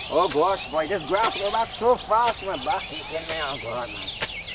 Oh gosh, boy, this grass go back so fast, my back aching me, oh God, man.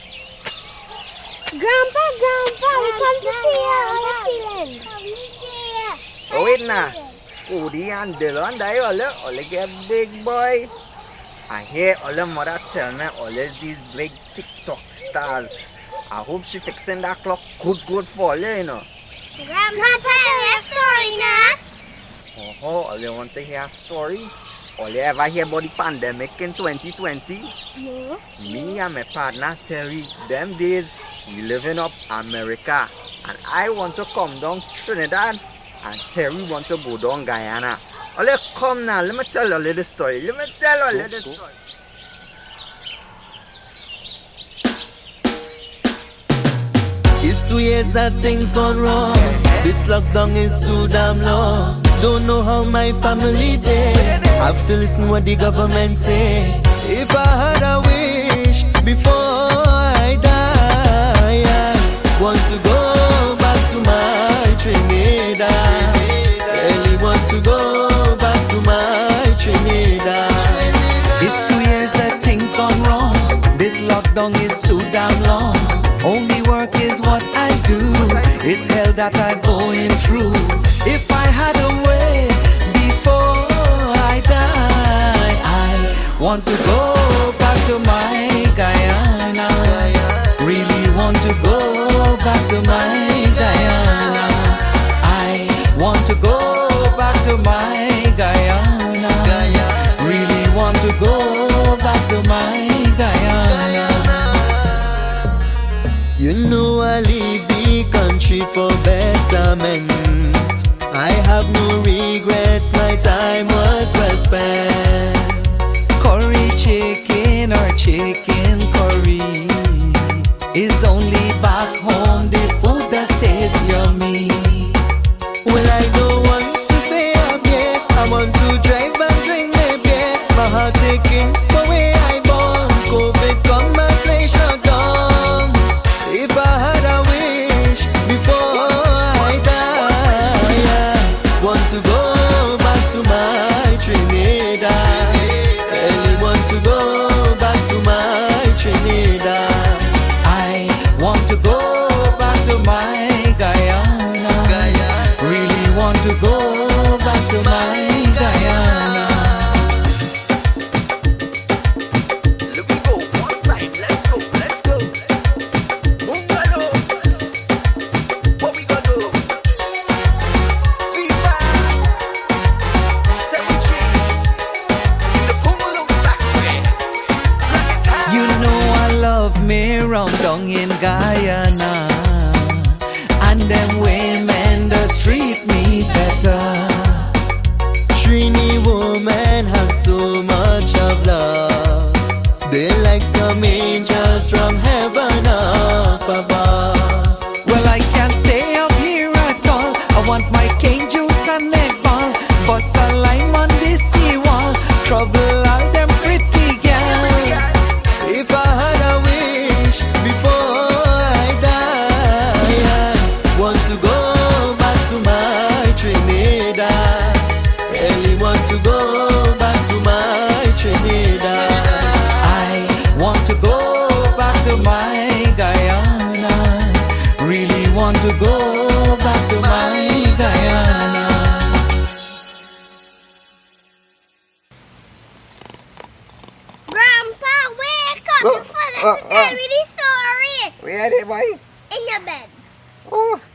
Grandpa, we come to see you. How you feeling? Come to see you. Oh, wait now. Cody and Dylan, they all get big, boy. I hear all the mother tell me all these big TikTok stars. I hope she fixing that clock good for you, you know. Grandpa, tell me a story now. Oh, all you want to hear a story? All you ever hear about the pandemic in 2020? No. Me and my partner Terry, them days, we living up America. And I want to come down Trinidad. And Terry want to go down Guyana. All you come now, let me tell you a little story. It's 2 years that things gone wrong. This lockdown is too damn long. Don't know how my family did. Have to listen what the government say. If I had a wish before I die, I want to go back to my Trinidad. Really want to go back to my Trinidad. It's 2 years that things gone wrong. This lockdown is too damn long. Only work is what I do. It's hell that I'm going through. If I had a way before I die, I want to go back to my Guyana. Really want to go back to my Guyana. I want to go back to my Guyana. Really want to go back to my Guyana. You know I leave the country for betterment. I have no regrets, my time was well spent. Curry chicken or chicken curry is only back home the food that stays yummy. Well, I don't want to stay up here. I want to drive and drink the beer. My heart aching for where I born. COVID come, my place shut down. If I had a wish before I die, I want to go back to my Trinidad. Really want to go back to my Trinidad. I want to go back to my Guyana. Really want to go back to my Guyana. Let me go one time, let's go. What we gonna do? Viva! Cemetery, the Pumalo factory. You know I love me round down in Guyana. And them women just treat me better. Trini women have so much of love. They're like some angels from heaven up above. Well, I can't stay up here at all. I want my cane juice and leg ball. Bust a lime on this seawall. Trouble all them pretty girls. If I had a wish before I die, I want to go back to my Trinidad. Really want to go back to my Trinidad. I want to go back to my Guyana. Really want to go back to my Guyana. Grandpa, wake up. Oh, Your father to tell me the story. Where are they, boy? In your bed. Oh,